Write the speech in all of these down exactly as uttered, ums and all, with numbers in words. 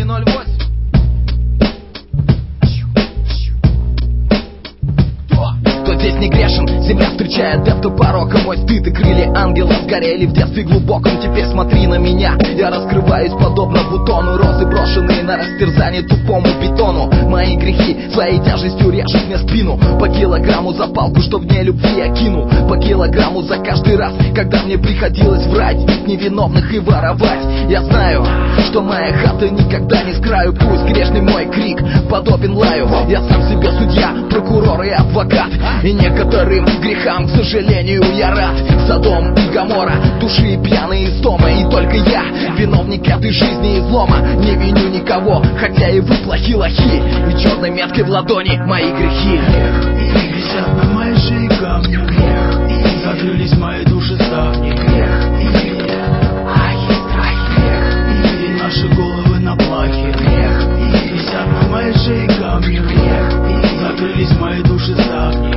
ноль восемь. Здесь не грешен, земля встречает адепту порока. Мой стыд и крылья ангела сгорели в детстве глубоком. Теперь смотри на меня, я раскрываюсь подобно бутону. Розы брошенные на растерзание тупому бетону. Мои грехи своей тяжестью режут мне спину. По килограмму за палку, что в ней любви я кинул. По килограмму за каждый раз, когда мне приходилось врать, бить невиновных и воровать. Я знаю, что моя хата никогда не с краю. Пусть грешный мой крик подобен лаю. Я сам себе судья, прокурор и адвокат. И некоторым грехам, к сожалению, я рад. Содом и Гоморра, души пьяные истома. И только я, виновник этой жизни и злома. Не виню никого, хотя и вы плохи лохи. И черной меткой в ладони мои грехи. И висят на моей шее камни. Закрылись мои души ставни. И наши головы на плахе. И висят на моей шее камни. Закрылись мои души ставни.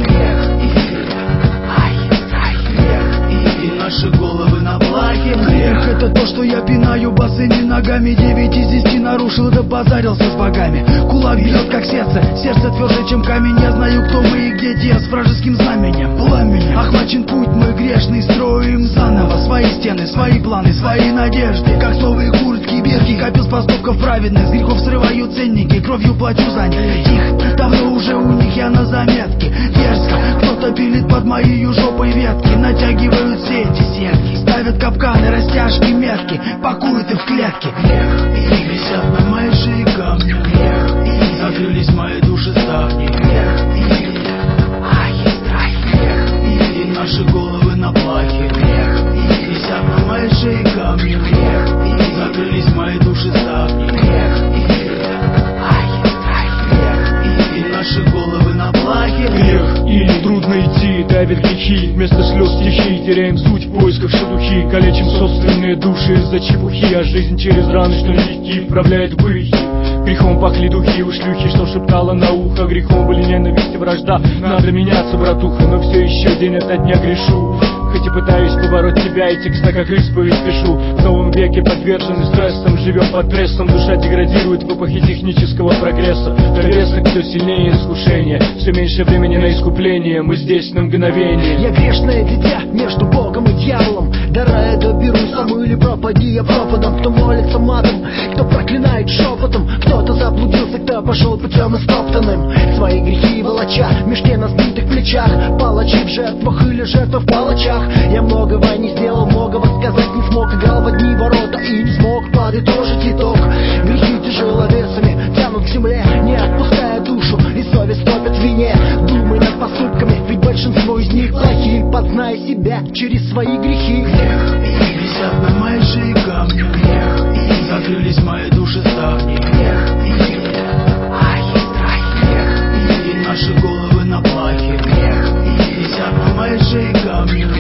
И наши головы на плахе. Грех — это то, что я пинаю босыми ногами. Девять из десяти нарушил, да позарился с богами. Кулак бьет как сердце, сердце тверже, чем камень. Я знаю, кто мы и где те, с вражеским знаменем. Пламенем охвачен путь мой грешный, строим заново свои стены, свои планы, свои надежды. Как новые куртки, бирки, копил с поступков праведных. С грехов срываю ценники, кровью плачу за них. Их давно уже у них я на заметке. Дерзко кто-то пилит под моей жопой ветки. Натягивают сети, сетки, ставят капканы, растяжки, метки, пакуют их в клетки. И висят на моей шее камни. Закрылись мои души ставни. И наши головы на плахе. Висят на моей шее камни. Закрылись мои души ставни. И наши головы на плахе. Грех или трудно идти, давит грехи. Вместо слез стихи, теряем суть в поисках шелухи. Калечим собственные души из-за чепухи. А жизнь через раны, что нелегки, вправляет в вывихи. Грехом пахли духи у шлюхи, что шептала на ухо. Грехом были ненависть и вражда. Надо меняться, братуха, но все еще день ото дня грешу. Хоть и пытаюсь побороть себя, и текста как исповедь пишу. В новом веке подвержены стрессам, живем под прессом. Душа деградирует в эпохе технического прогресса. Довесок все сильнее искушения, все меньше времени на искупление. Мы здесь на мгновение. Я грешное дитя между Богом и дьяволом. До рая доберусь сам или пропади я пропадом. Кто молится матом, кто проклинает шепотом. Кто-то заблудился, кто пошел путем истоптанным. Свои грехи волоча в мешке на сбитых плечах. Палачи в жертвах или жертва в палачах. Я многого не сделал, многого сказать не смог. Играл в одни ворота и не смог подытожить итог. Грехи тяжеловесами тянут к земле, не отпуская душу, и совесть топит в вине. Думай над поступками, ведь большинство из них плохие. Познай себя через свои грехи. И висят на моей шее камни. Закрылись мои души ставни. И наши головы на плахе. Висят на моей шее камни.